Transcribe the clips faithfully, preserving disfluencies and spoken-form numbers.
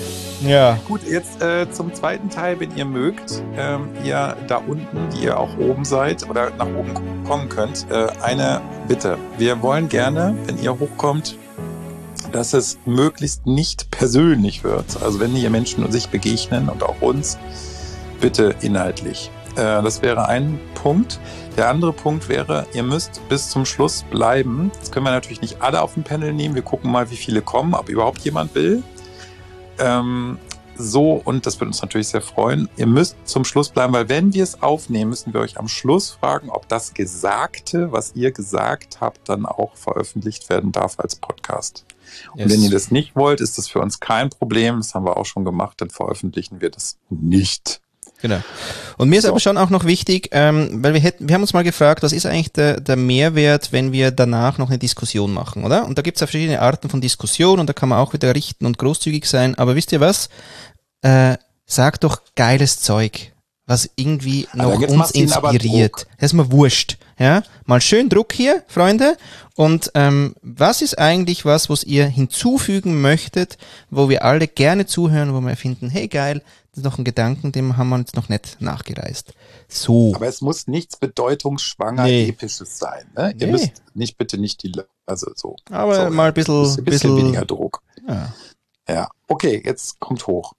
Ja. Gut, jetzt äh, zum zweiten Teil, wenn ihr mögt, ähm, ihr da unten, die ihr auch oben seid oder nach oben kommen könnt, äh, eine Bitte. Wir wollen gerne, wenn ihr hochkommt, dass es möglichst nicht persönlich wird. Also wenn hier Menschen sich begegnen und auch uns, bitte inhaltlich. Äh, das wäre ein Punkt. Der andere Punkt wäre, ihr müsst bis zum Schluss bleiben. Jetzt können wir natürlich nicht alle auf dem Panel nehmen. Wir gucken mal, wie viele kommen, ob überhaupt jemand will. Ähm, so, und das würde uns natürlich sehr freuen. Ihr müsst zum Schluss bleiben, weil wenn wir es aufnehmen, müssen wir euch am Schluss fragen, ob das Gesagte, was ihr gesagt habt, dann auch veröffentlicht werden darf als Podcast. Yes. Und wenn ihr das nicht wollt, ist das für uns kein Problem. Das haben wir auch schon gemacht, dann veröffentlichen wir das nicht. Genau. Und mir ist So. aber schon auch noch wichtig, ähm, weil wir hätten, wir haben uns mal gefragt, was ist eigentlich der, der Mehrwert, wenn wir danach noch eine Diskussion machen, oder? Und da gibt es ja verschiedene Arten von Diskussion und da kann man auch wieder richten und großzügig sein. Aber wisst ihr was? Äh, sagt doch geiles Zeug, was irgendwie noch also uns inspiriert. Das ist mir wurscht. Ja, mal schön Druck hier, Freunde. Und ähm, was ist eigentlich was, was ihr hinzufügen möchtet, wo wir alle gerne zuhören, wo wir finden, hey geil, das ist noch ein Gedanken, dem haben wir jetzt noch nicht nachgereist. So. Aber es muss nichts bedeutungsschwanger, nee. Episches sein. Ne? Nee. Ihr müsst nicht bitte nicht die, also so. Aber so, mal ein bisschen, ein bisschen bisschen weniger Druck. Ja. Ja, okay, jetzt kommt hoch.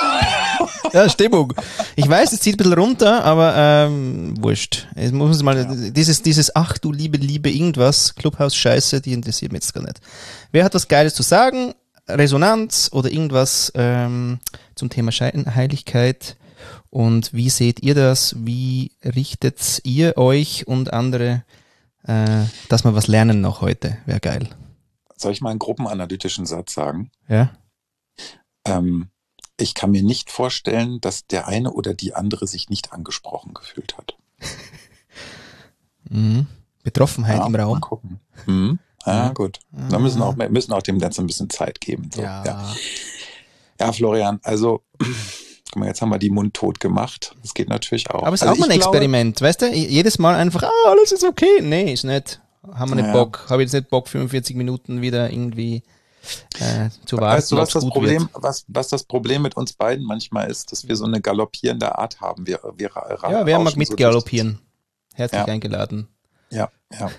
Ja, Stimmung. Ich weiß, es zieht ein bisschen runter, aber ähm, wurscht. Es muss mal ja. dieses, dieses Ach du liebe, liebe irgendwas, Clubhouse-Scheiße, die interessiert mich jetzt gar nicht. Wer hat was Geiles zu sagen? Resonanz oder irgendwas ähm, zum Thema Scheinheiligkeit? Und wie seht ihr das? Wie richtet ihr euch und andere, äh, dass wir was lernen noch heute? Wäre geil. Soll ich mal einen gruppenanalytischen Satz sagen? Ja. Ähm, ich kann mir nicht vorstellen, dass der eine oder die andere sich nicht angesprochen gefühlt hat. Mhm. Betroffenheit ja, im Raum. Mal gucken. Mhm. Ja, ja, gut. Ah. Wir müssen auch, wir müssen auch dem Ganzen ein bisschen Zeit geben. So. Ja. Ja. ja, Florian, also guck mal, jetzt haben wir die mundtot gemacht. Das geht natürlich auch. Aber es ist also auch mal ein Experiment, glaube, weißt du? Jedes Mal einfach, ah, alles ist okay. Nee, ist nicht. Haben wir nicht ja. Bock. Habe jetzt nicht Bock, fünfundvierzig Minuten wieder irgendwie äh, zu warten. Weißt du, was das Problem, was, was das Problem mit uns beiden manchmal ist, dass wir so eine galoppierende Art haben. Wir, wir ja, wer mag mitgaloppieren? So Herzlich ja. eingeladen. Ja, ja.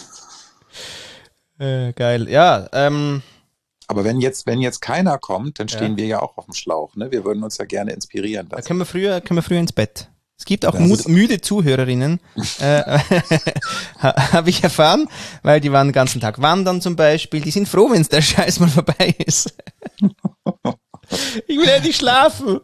äh, geil. Ja, ähm. Aber wenn jetzt, wenn jetzt keiner kommt, dann stehen ja. wir ja auch auf dem Schlauch. Ne? Wir würden uns ja gerne inspirieren lassen. Da können wir früher, können wir früher ins Bett. Es gibt auch müde, müde Zuhörerinnen, äh, habe ich erfahren, weil die waren den ganzen Tag wandern zum Beispiel. Die sind froh, wenn der Scheiß mal vorbei ist. Ich will endlich schlafen.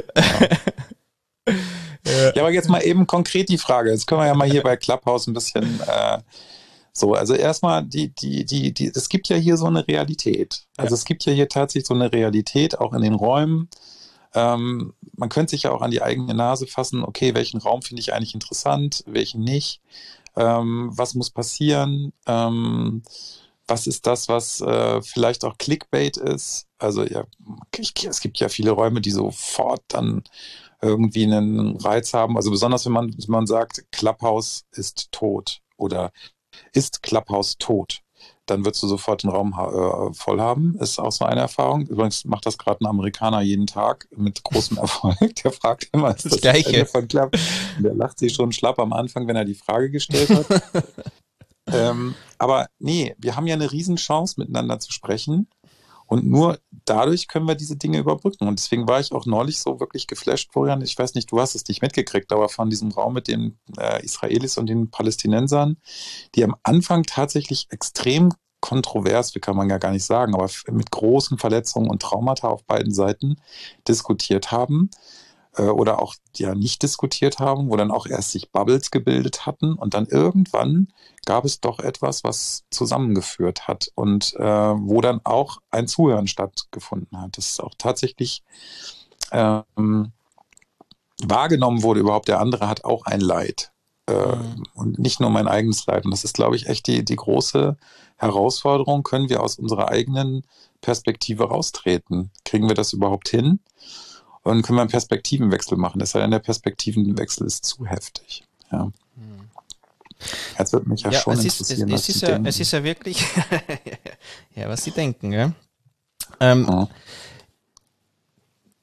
Ja, aber jetzt mal eben konkret die Frage. Jetzt können wir ja mal hier bei Clubhouse ein bisschen äh, so, also erstmal, die, die, die, die, es gibt ja hier so eine Realität. Also ja. es gibt ja hier tatsächlich so eine Realität, auch in den Räumen. Ähm, man könnte sich ja auch an die eigene Nase fassen, okay, welchen Raum finde ich eigentlich interessant, welchen nicht, ähm, was muss passieren, ähm, was ist das, was äh, vielleicht auch Clickbait ist, also ja, ich, es gibt ja viele Räume, die sofort dann irgendwie einen Reiz haben, also besonders wenn man, wenn man sagt, Clubhouse ist tot oder ist Clubhouse tot, dann wirst du sofort den Raum äh, voll haben. Ist auch so eine Erfahrung. Übrigens macht das gerade ein Amerikaner jeden Tag mit großem Erfolg. Der fragt immer, ist das, das Gleiche Ende von Club? Und der lacht sich schon schlapp am Anfang, wenn er die Frage gestellt hat. ähm, aber nee, wir haben ja eine Riesenchance, miteinander zu sprechen. Und nur dadurch können wir diese Dinge überbrücken. Und deswegen war ich auch neulich so wirklich geflasht, Florian. Ich weiß nicht, du hast es nicht mitgekriegt, aber von diesem Raum mit den äh, Israelis und den Palästinensern, die am Anfang tatsächlich extrem kontrovers, wie kann man ja gar nicht sagen, aber mit großen Verletzungen und Traumata auf beiden Seiten diskutiert haben äh, oder auch ja nicht diskutiert haben, wo dann auch erst sich Bubbles gebildet hatten und dann irgendwann gab es doch etwas, was zusammengeführt hat und äh, wo dann auch ein Zuhören stattgefunden hat. Das ist auch tatsächlich ähm, wahrgenommen wurde überhaupt, der andere hat auch ein Leid. Äh, mhm. Und nicht nur mein eigenes Leid. Und das ist, glaube ich, echt die, die große Herausforderung. Können wir aus unserer eigenen Perspektive raustreten? Kriegen wir das überhaupt hin? Und können wir einen Perspektivenwechsel machen? Es sei denn, der Perspektivenwechsel ist zu heftig. Ja. Mhm. Jetzt wird mich ja, ja schon es interessieren, ist, es, was ist Sie ja, denken. Es ist ja wirklich, ja, was Sie denken, ja. Ähm, ja.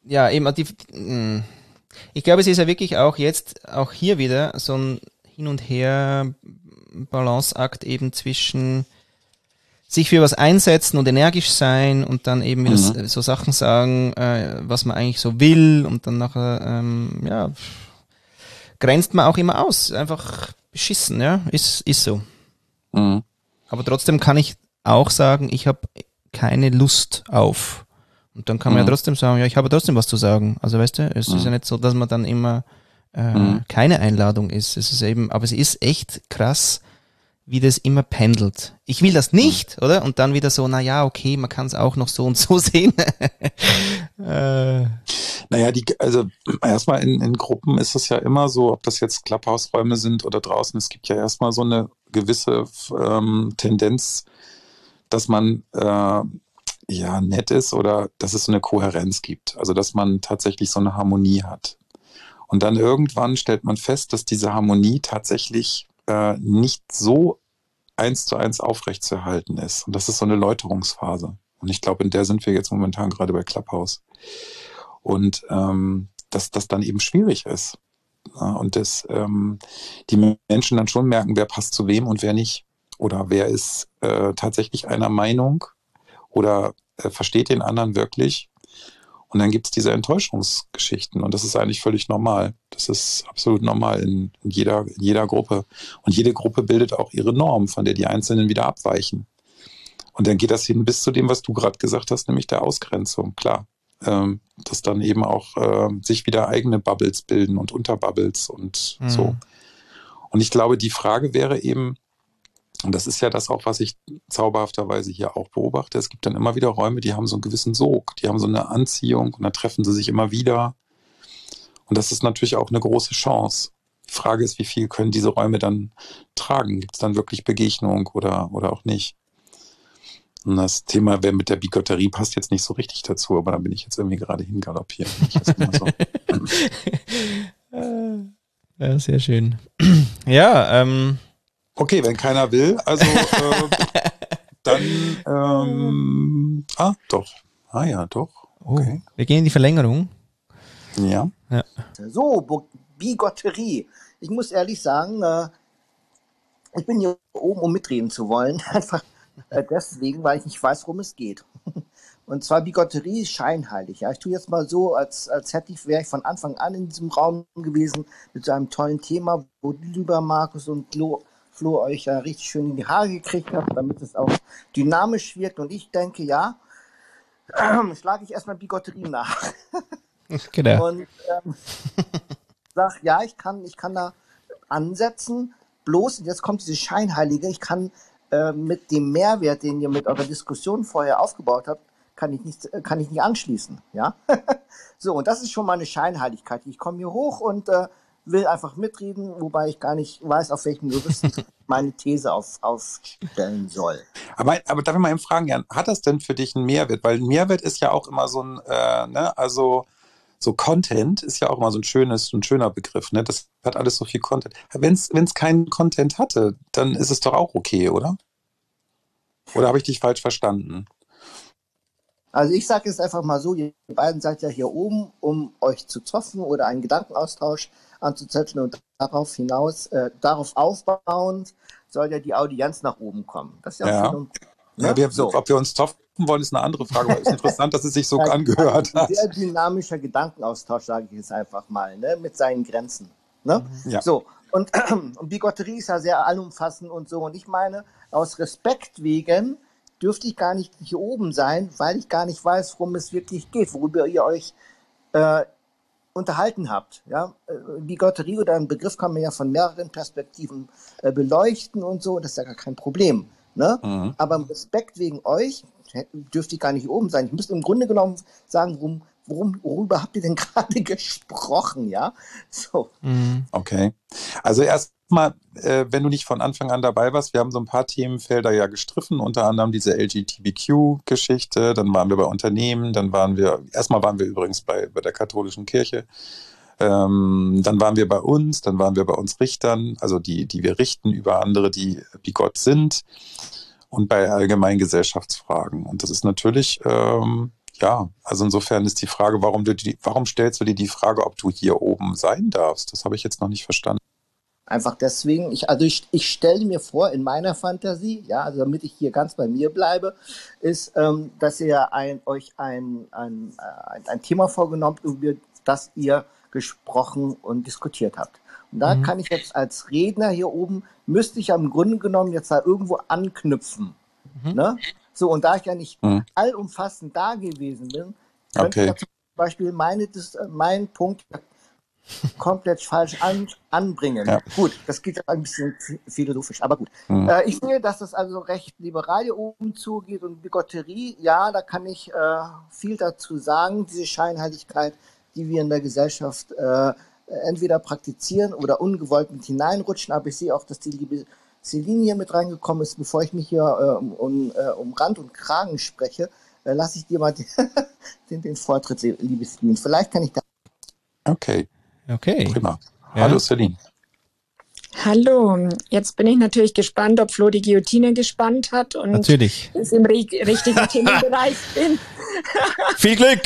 ja, eben, die, ich glaube, es ist ja wirklich auch jetzt, auch hier wieder so ein Hin und Her Balanceakt eben zwischen sich für was einsetzen und energisch sein und dann eben wieder Mhm. so Sachen sagen, äh, was man eigentlich so will und dann nachher, ähm, ja, grenzt man auch immer aus. Einfach beschissen, ja, ist, ist so. Mhm. Aber trotzdem kann ich auch sagen, ich habe keine Lust auf. Und dann kann man Mhm. ja trotzdem sagen, ja, ich habe trotzdem was zu sagen. Also weißt du, es Mhm. ist ja nicht so, dass man dann immer äh, Mhm. keine Einladung ist. Es ist eben, aber es ist echt krass, wie das immer pendelt. Ich will das nicht, mhm. oder? Und dann wieder so, na ja, okay, man kann es auch noch so und so sehen. äh. Naja, die, also erstmal in, in Gruppen ist es ja immer so, ob das jetzt Clubhouse-Räume sind oder draußen, es gibt ja erstmal so eine gewisse ähm, Tendenz, dass man äh, ja nett ist oder dass es so eine Kohärenz gibt. Also dass man tatsächlich so eine Harmonie hat. Und dann irgendwann stellt man fest, dass diese Harmonie tatsächlich äh, nicht so eins zu eins aufrechtzuerhalten ist. Und das ist so eine Läuterungsphase. Und ich glaube, in der sind wir jetzt momentan gerade bei Clubhouse. Und ähm, dass das dann eben schwierig ist. Ja, und dass ähm, die Menschen dann schon merken, wer passt zu wem und wer nicht. Oder wer ist äh, tatsächlich einer Meinung oder äh, versteht den anderen wirklich. Und dann gibt es diese Enttäuschungsgeschichten und das ist eigentlich völlig normal. Das ist absolut normal in, in, jeder, in jeder Gruppe. Und jede Gruppe bildet auch ihre Norm, von der die Einzelnen wieder abweichen. Und dann geht das hin bis zu dem, was du gerade gesagt hast, nämlich der Ausgrenzung. Klar, ähm, dass dann eben auch äh, sich wieder eigene Bubbles bilden und Unterbubbles und mhm. so. Und ich glaube, die Frage wäre eben, und das ist ja das auch, was ich zauberhafterweise hier auch beobachte. Es gibt dann immer wieder Räume, die haben so einen gewissen Sog, die haben so eine Anziehung und dann treffen sie sich immer wieder. Und das ist natürlich auch eine große Chance. Die Frage ist, wie viel können diese Räume dann tragen? Gibt es dann wirklich Begegnung oder, oder auch nicht? Und das Thema, wer mit der Bigotterie passt jetzt nicht so richtig dazu, aber da bin ich jetzt irgendwie gerade hingaloppiert. So. Ja, sehr schön. Ja, ähm. Okay, wenn keiner will, also äh, dann, ähm, ah, doch. Ah ja, doch. Okay. Oh, wir gehen in die Verlängerung. Ja. ja. So, Bigotterie. Ich muss ehrlich sagen, äh, ich bin hier oben, um mitreden zu wollen. Einfach äh, deswegen, weil ich nicht weiß, worum es geht. Und zwar Bigotterie ist scheinheilig. Ja, ich tue jetzt mal so, als, als hätte ich, wäre ich von Anfang an in diesem Raum gewesen mit so einem tollen Thema, wo lieber Markus und Flo, Flo euch ja richtig schön in die Haare gekriegt habt, damit es auch dynamisch wirkt. Und ich denke, ja, äh, schlage ich erstmal Bigotterie nach. Genau. Und ähm, sag, ja, ich kann, ich kann da ansetzen, bloß, und jetzt kommt diese Scheinheilige, ich kann äh, mit dem Mehrwert, den ihr mit eurer Diskussion vorher aufgebaut habt, kann ich nicht, kann ich nicht anschließen, ja. So, und das ist schon mal eine Scheinheiligkeit. Ich komme hier hoch und äh, will einfach mitreden, wobei ich gar nicht weiß, auf welchem Juristen meine These auf, aufstellen soll. Aber, aber darf ich mal eben fragen, Jan, hat das denn für dich einen Mehrwert? Weil ein Mehrwert ist ja auch immer so ein, äh, ne, also so Content ist ja auch immer so ein schönes, ein schöner Begriff, ne? Das hat alles so viel Content. Wenn es keinen Content hatte, dann ist es doch auch okay, oder? Oder habe ich dich falsch verstanden? Also ich sage jetzt einfach mal so, ihr beiden seid ja hier oben, um euch zu zoffen oder einen Gedankenaustausch anzuzetteln und darauf hinaus, äh, darauf aufbauend soll ja die Audienz nach oben kommen. Das ist ja, ja. schön und, ne? Ja, wir, so. Ob wir uns zoffen wollen, ist eine andere Frage, aber es ist interessant, dass es sich so ja, angehört ein hat. Ein sehr dynamischer Gedankenaustausch, sage ich jetzt einfach mal, ne? Mit seinen Grenzen. Ne? Ja. So, und, und Bigotterie ist ja sehr allumfassend und so. Und ich meine, aus Respekt wegen dürfte ich gar nicht hier oben sein, weil ich gar nicht weiß, worum es wirklich geht, worüber ihr euch äh, unterhalten habt. Ja? Bigotterie oder ein Begriff kann man ja von mehreren Perspektiven äh, beleuchten und so, das ist ja gar kein Problem. Ne? Mhm. Aber im Respekt wegen euch dürfte ich gar nicht hier oben sein. Ich müsste im Grunde genommen sagen, worum, worum, worüber habt ihr denn gerade gesprochen? Ja, so. Mhm. Okay. Also erst mal, äh, wenn du nicht von Anfang an dabei warst, wir haben so ein paar Themenfelder ja gestriffen, unter anderem diese L G B T Q-Geschichte, dann waren wir bei Unternehmen, dann waren wir, erstmal waren wir übrigens bei, bei der katholischen Kirche, ähm, dann waren wir bei uns, dann waren wir bei uns Richtern, also die, die wir richten über andere, die wie Gott sind, und bei allgemeinen Gesellschaftsfragen. Und das ist natürlich, ähm, ja, also insofern ist die Frage, warum, du die, warum stellst du dir die Frage, ob du hier oben sein darfst? Das habe ich jetzt noch nicht verstanden. Einfach deswegen, ich, also ich, ich stelle mir vor, in meiner Fantasie, ja, also damit ich hier ganz bei mir bleibe, ist, ähm, dass ihr ein, euch ein, ein, ein, ein Thema vorgenommen habt, über das ihr gesprochen und diskutiert habt. Und da mhm. kann ich jetzt als Redner hier oben, müsste ich am Grunde genommen jetzt da irgendwo anknüpfen. Mhm. Ne? So, und da ich ja nicht mhm. allumfassend da gewesen bin, könnte okay. ich ja zum Beispiel meine, das, meinen Punkt komplett falsch an, anbringen. Ja. Gut, das geht ja ein bisschen philosophisch, aber gut. Mhm. Äh, ich sehe, dass das also recht liberal hier oben zugeht und Bigotterie, ja, da kann ich äh, viel dazu sagen, diese Scheinheiligkeit, die wir in der Gesellschaft äh, entweder praktizieren oder ungewollt mit hineinrutschen, aber ich sehe auch, dass die liebe Celine hier mit reingekommen ist. Bevor ich mich hier äh, um, um, äh, um Rand und Kragen spreche, äh, lasse ich dir mal den, den, den Vortritt, liebe Celine. Vielleicht kann ich da... Okay. Okay. Prima. Ja. Hallo Celine. Hallo, jetzt bin ich natürlich gespannt, ob Flo die Guillotine gespannt hat und natürlich. ich im ri- richtigen Themenbereich bin. Viel Glück!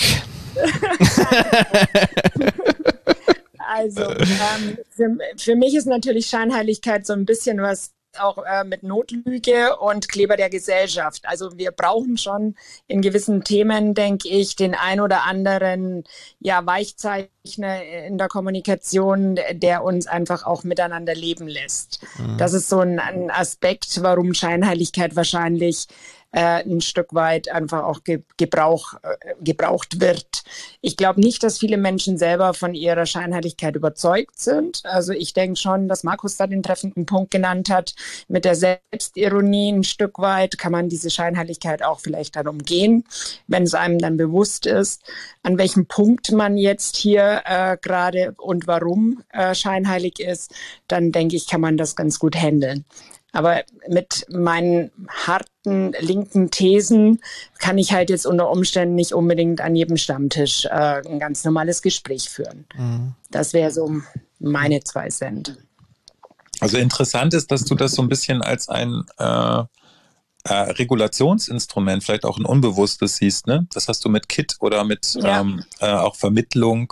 Also, ähm, für, für mich ist natürlich Scheinheiligkeit so ein bisschen was auch äh, mit Notlüge und Kleber der Gesellschaft. Also wir brauchen schon in gewissen Themen, denke ich, den ein oder anderen ja, Weichzeichner in der Kommunikation, der uns einfach auch miteinander leben lässt. Mhm. Das ist so ein, ein Aspekt, warum Scheinheiligkeit wahrscheinlich äh, ein Stück weit einfach auch ge- Gebrauch, äh, gebraucht wird. Ich glaube nicht, dass viele Menschen selber von ihrer Scheinheiligkeit überzeugt sind. Also ich denke schon, dass Markus da den treffenden Punkt genannt hat. Mit der Selbstironie ein Stück weit kann man diese Scheinheiligkeit auch vielleicht dann umgehen, wenn es einem dann bewusst ist, an welchem Punkt man jetzt hier äh, gerade und warum äh, scheinheilig ist, dann denke ich, kann man das ganz gut handeln. Aber mit meinen harten linken Thesen kann ich halt jetzt unter Umständen nicht unbedingt an jedem Stammtisch äh, ein ganz normales Gespräch führen. Mhm. Das wäre so meine zwei Cent. Also interessant ist, dass du das so ein bisschen als ein äh, äh, Regulationsinstrument, vielleicht auch ein unbewusstes siehst, ne? Das hast du mit K I T oder mit ja. ähm, äh, auch Vermittlung.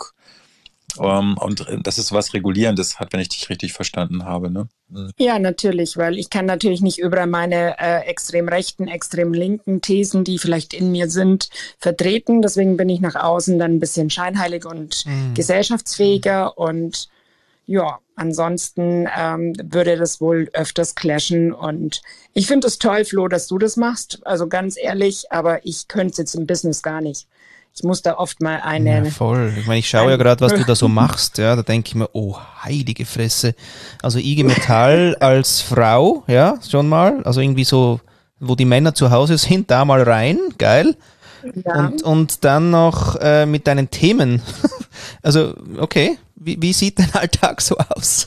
Um, und das ist was Regulierendes hat, wenn ich dich richtig verstanden habe, ne? Mhm. Ja, natürlich, weil ich kann natürlich nicht über meine äh, extrem rechten, extrem linken Thesen, die vielleicht in mir sind, vertreten. Deswegen bin ich nach außen dann ein bisschen scheinheilig und mhm. gesellschaftsfähiger und ja, ansonsten ähm, würde das wohl öfters clashen und ich finde es toll, Flo, dass du das machst, also ganz ehrlich, aber ich könnte es jetzt im Business gar nicht. Ich muss da oft mal eine... Ja, voll. Ich meine, ich schaue ja gerade, was du da so machst. Ja, da denke ich mir, oh, heilige Fresse. Also I G Metall als Frau, ja, schon mal. Also irgendwie so, wo die Männer zu Hause sind, da mal rein. Geil. Ja. Und, und dann noch äh, mit deinen Themen. Also, okay. Wie, wie sieht dein Alltag so aus?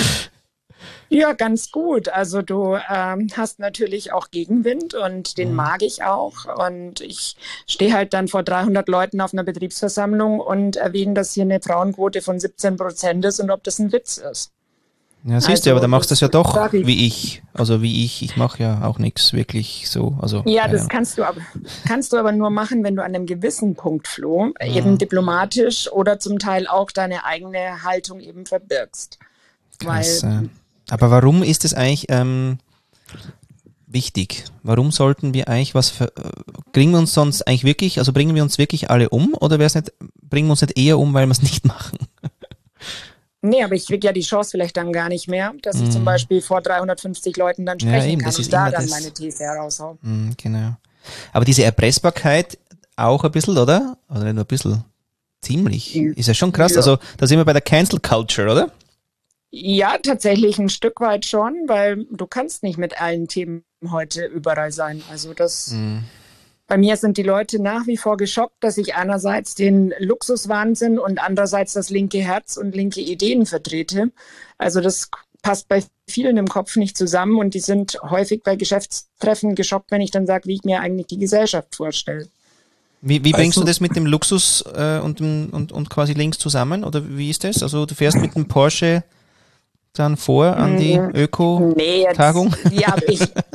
Ja, ganz gut. Also du ähm, hast natürlich auch Gegenwind und den mhm. mag ich auch. Und ich stehe halt dann vor dreihundert Leuten auf einer Betriebsversammlung und erwähne, dass hier eine Frauenquote von siebzehn Prozent ist und ob das ein Witz ist. Ja, siehst du, also, aber dann machst du das ja doch wie ich. Also wie ich. Ich mache ja auch nichts wirklich so. Also, ja, das kannst du aber kannst du aber nur machen, wenn du an einem gewissen Punkt, Flo, mhm. eben diplomatisch oder zum Teil auch deine eigene Haltung eben verbirgst. Krass, Weil... äh. Aber warum ist es eigentlich ähm, wichtig? Warum sollten wir eigentlich was, ver- bringen wir uns sonst eigentlich wirklich, also bringen wir uns wirklich alle um oder wäre es nicht, bringen wir uns nicht eher um, weil wir es nicht machen? Nee, aber ich kriege ja die Chance vielleicht dann gar nicht mehr, dass ich mm. zum Beispiel vor dreihundertfünfzig Leuten dann sprechen ja, eben, kann und da dann das. meine These heraushaue. Mm, genau. Aber diese Erpressbarkeit auch ein bisschen, oder? Oder nicht nur ein bisschen? Ziemlich. Ist ja schon krass. Ja. Also da sind wir bei der Cancel Culture, oder? Ja, tatsächlich ein Stück weit schon, weil du kannst nicht mit allen Themen heute überall sein. Also das, mm. bei mir sind die Leute nach wie vor geschockt, dass ich einerseits den Luxuswahnsinn und andererseits das linke Herz und linke Ideen vertrete. Also das passt bei vielen im Kopf nicht zusammen und die sind häufig bei Geschäftstreffen geschockt, wenn ich dann sage, wie ich mir eigentlich die Gesellschaft vorstelle. Wie, wie bringst du das mit dem Luxus äh, und, dem, und, und quasi links zusammen? Oder wie ist das? Also du fährst mit dem Porsche dann vor an die Öko-Tagung? Nee, ja, ich,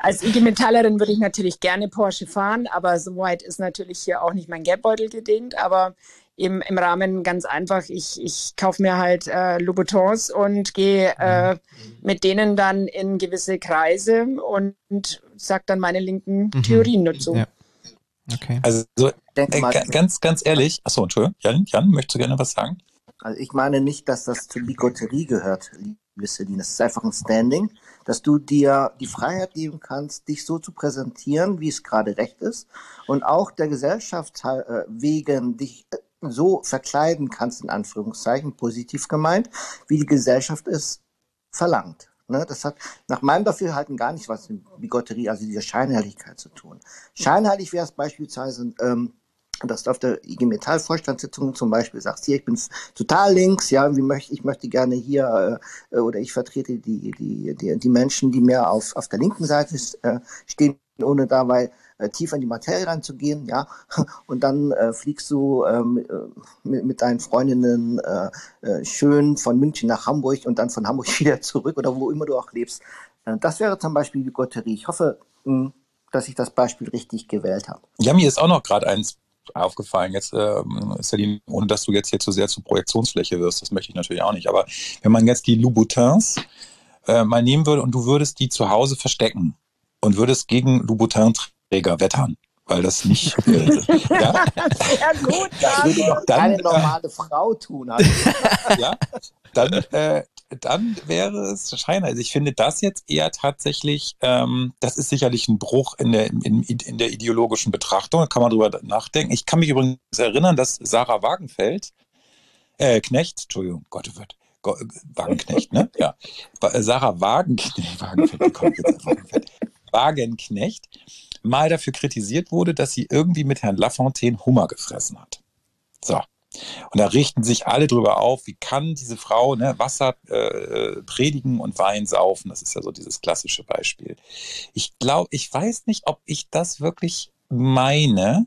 Als I G Metallerin würde ich natürlich gerne Porsche fahren, aber so weit ist natürlich hier auch nicht mein Geldbeutel gedehnt. Aber eben im Rahmen ganz einfach, ich, ich kaufe mir halt äh, Louboutins und gehe äh, mit denen dann in gewisse Kreise und, und sage dann meine linken Mhm. Theorien dazu. Ja. Okay. Also Denk äh, mal, ga- ganz, ganz ehrlich, achso, Entschuldigung, Jan, Jan, möchtest du gerne was sagen? also ich meine nicht, dass das zur Bigotterie gehört, liebe Celine. Das ist einfach ein Standing, dass du dir die Freiheit geben kannst, dich so zu präsentieren, wie es gerade recht ist, und auch der Gesellschaft äh, wegen dich äh, so verkleiden kannst, in Anführungszeichen, positiv gemeint, wie die Gesellschaft es verlangt. Ne? Das hat nach meinem Dafürhalten gar nicht was mit Bigotterie, also dieser Scheinheiligkeit zu tun. Scheinheilig wäre es beispielsweise, ähm, dass du auf der I G Metall Vorstandssitzung zum Beispiel sagst, hier, ich bin total links, ja, wie möchte, ich möchte gerne hier, äh, oder ich vertrete die, die, die, die Menschen, die mehr auf, auf der linken Seite äh, stehen, ohne dabei äh, tiefer in die Materie reinzugehen, ja, und dann äh, fliegst du ähm, äh, mit, mit deinen Freundinnen äh, äh, schön von München nach Hamburg und dann von Hamburg wieder zurück oder wo immer du auch lebst. Äh, das wäre zum Beispiel Bigotterie. Ich hoffe, mh, dass ich das Beispiel richtig gewählt habe. Ja, mir ist auch noch gerade eins aufgefallen. Jetzt, ähm, Celine, ohne dass du jetzt hier zu sehr zur Projektionsfläche wirst, das möchte ich natürlich auch nicht. Aber wenn man jetzt die Louboutins äh, mal nehmen würde und du würdest die zu Hause verstecken und würdest gegen Louboutin-Träger wettern, weil das nicht, äh, ja, Sehr gut, Das würde Daniel. doch dann, keine äh, normale Frau tun. Also. ja, dann, äh, dann wäre es Schein. Also ich finde das jetzt eher tatsächlich, ähm, das ist sicherlich ein Bruch in der, in, in der ideologischen Betrachtung, da kann man drüber nachdenken. Ich kann mich übrigens erinnern, dass Sarah Wagenfeld, äh, Knecht, Entschuldigung, Gott, oh Gott, Go- Wagenknecht, ne? Ja. Wa- Sarah Wagenknecht, Wagenfeld, wie kommt jetzt auf Wagenfeld? Wagenknecht mal dafür kritisiert wurde, dass sie irgendwie mit Herrn Lafontaine Hummer gefressen hat. So. Und da richten sich alle drüber auf, wie kann diese Frau, ne, Wasser äh, predigen und Wein saufen. Das ist ja so dieses klassische Beispiel. Ich glaube, ich weiß nicht, ob ich das wirklich meine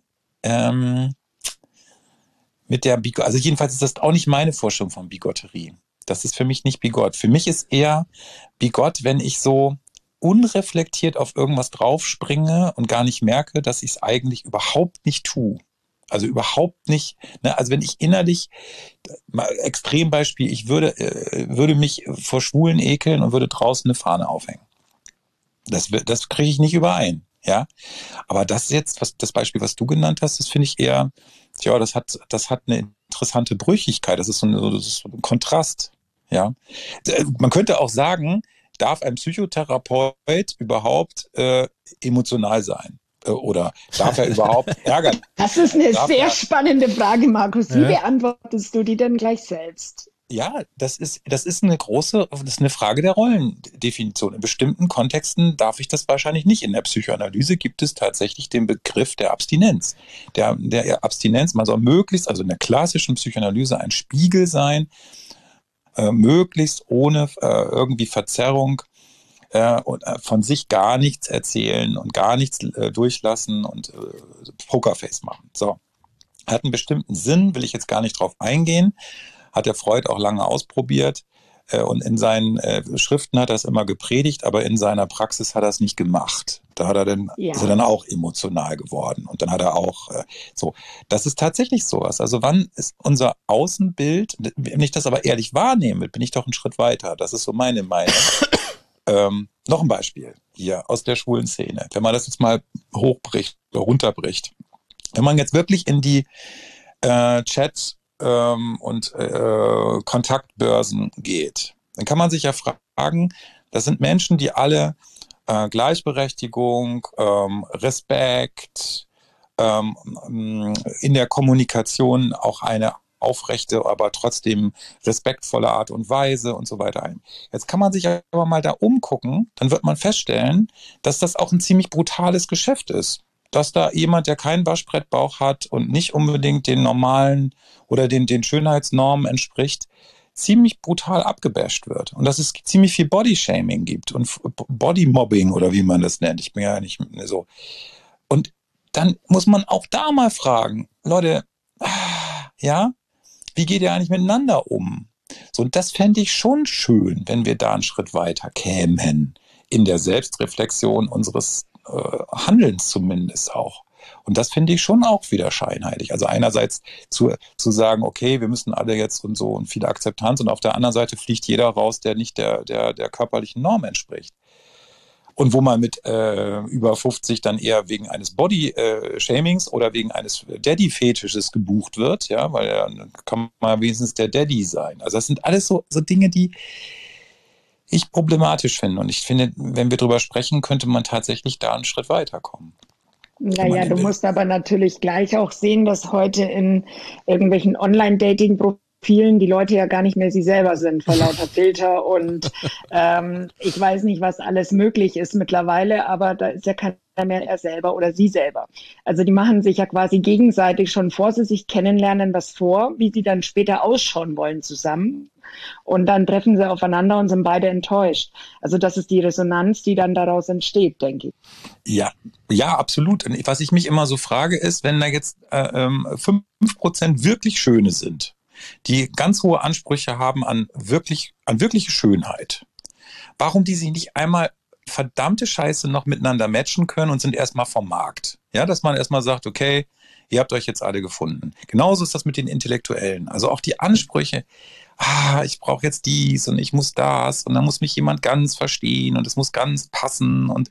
ähm, mit der Bigotterie. Also jedenfalls ist das auch nicht meine Vorstellung von Bigotterie. Das ist für mich nicht Bigott. Für mich ist eher Bigott, wenn ich so unreflektiert auf irgendwas draufspringe und gar nicht merke, dass ich es eigentlich überhaupt nicht tue. Also überhaupt nicht, ne? Also wenn ich innerlich, mal Extrembeispiel, ich würde, äh, würde mich vor Schwulen ekeln und würde draußen eine Fahne aufhängen. Das, wird- das kriege ich nicht überein, ja. Aber das jetzt, was, das Beispiel, was du genannt hast, das finde ich eher, tja, das hat, das hat eine interessante Brüchigkeit. Das ist so ein, so- das ist so ein Kontrast, ja. Äh, Man könnte auch sagen, darf ein Psychotherapeut überhaupt äh, emotional sein? Äh, Oder darf er überhaupt ärgern? Das ist eine Darf sehr er, spannende Frage, Markus. Wie Ja. beantwortest du die denn gleich selbst? ja, das ist, das ist eine große, das ist eine Frage der Rollendefinition. In bestimmten Kontexten darf ich das wahrscheinlich nicht. In der Psychoanalyse gibt es tatsächlich den Begriff der Abstinenz. Der, der Abstinenz, man soll möglichst, also in der klassischen Psychoanalyse ein Spiegel sein, äh, möglichst ohne äh, irgendwie Verzerrung äh, und äh, von sich gar nichts erzählen und gar nichts äh, durchlassen und äh, Pokerface machen. So. Hat einen bestimmten Sinn, will ich jetzt gar nicht drauf eingehen. Hat der Freud auch lange ausprobiert. Äh, und in seinen äh, Schriften hat er es immer gepredigt, aber in seiner Praxis hat er es nicht gemacht. Da hat er dann, Ja. ist er dann auch emotional geworden. Und dann hat er auch äh, so. Das ist tatsächlich sowas. Also wann ist unser Außenbild, wenn ich das aber ehrlich wahrnehme, bin ich doch einen Schritt weiter. Das ist so meine Meinung. Ähm, noch ein Beispiel hier aus der schwulen Szene. Wenn man das jetzt mal hochbricht, runterbricht. Wenn man jetzt wirklich in die äh, Chats ähm, und äh, Kontaktbörsen geht, dann kann man sich ja fragen, das sind Menschen, die alle äh, Gleichberechtigung, ähm, Respekt, ähm, in der Kommunikation auch eine aufrechte, aber trotzdem respektvolle Art und Weise und so weiter ein. Jetzt kann man sich aber mal da umgucken, dann wird man feststellen, dass das auch ein ziemlich brutales Geschäft ist. Dass da jemand, der keinen Waschbrettbauch hat und nicht unbedingt den normalen oder den, den Schönheitsnormen entspricht, ziemlich brutal abgebasht wird. Und dass es ziemlich viel Bodyshaming gibt und Bodymobbing oder wie man das nennt. Ich bin ja nicht so. Und dann muss man auch da mal fragen, Leute, ja, wie geht ihr eigentlich miteinander um? So, und das fände ich schon schön, wenn wir da einen Schritt weiter kämen. in der Selbstreflexion unseres äh, Handelns zumindest auch. Und das finde ich schon auch wieder scheinheilig. Also einerseits zu, zu sagen, okay, wir müssen alle jetzt und so und viele Akzeptanz, und auf der anderen Seite fliegt jeder raus, der nicht der, der, der körperlichen Norm entspricht. Und wo man mit äh, über fünfzig dann eher wegen eines Body-Shamings oder wegen eines Daddy-Fetisches gebucht wird, ja, weil dann kann man wenigstens der Daddy sein. Also das sind alles so, so Dinge, die ich problematisch finde. Und ich finde, wenn wir drüber sprechen, könnte man tatsächlich da einen Schritt weiterkommen. Naja, du musst aber natürlich gleich auch sehen, dass heute in irgendwelchen Online-Dating-Profilen die Leute ja gar nicht mehr sie selber sind, vor lauter Filter und ähm, ich weiß nicht, was alles möglich ist mittlerweile, aber da ist ja keiner mehr er selber oder sie selber. Also die machen sich ja quasi gegenseitig schon, vor sie sich kennenlernen, was vor, wie sie dann später ausschauen wollen zusammen. Und dann treffen sie aufeinander und sind beide enttäuscht. Also das ist die Resonanz, die dann daraus entsteht, denke ich. Ja, ja, absolut. Und was ich mich immer so frage ist, wenn da jetzt äh, fünf Prozent wirklich Schöne sind, die ganz hohe Ansprüche haben an wirklich, an wirkliche Schönheit, warum die sich nicht einmal verdammte Scheiße noch miteinander matchen können und sind erstmal vom Markt. Ja, dass man erstmal sagt, okay, ihr habt euch jetzt alle gefunden. Genauso ist das mit den Intellektuellen. Also auch die Ansprüche, ah, ich brauche jetzt dies und ich muss das und dann muss mich jemand ganz verstehen und es muss ganz passen und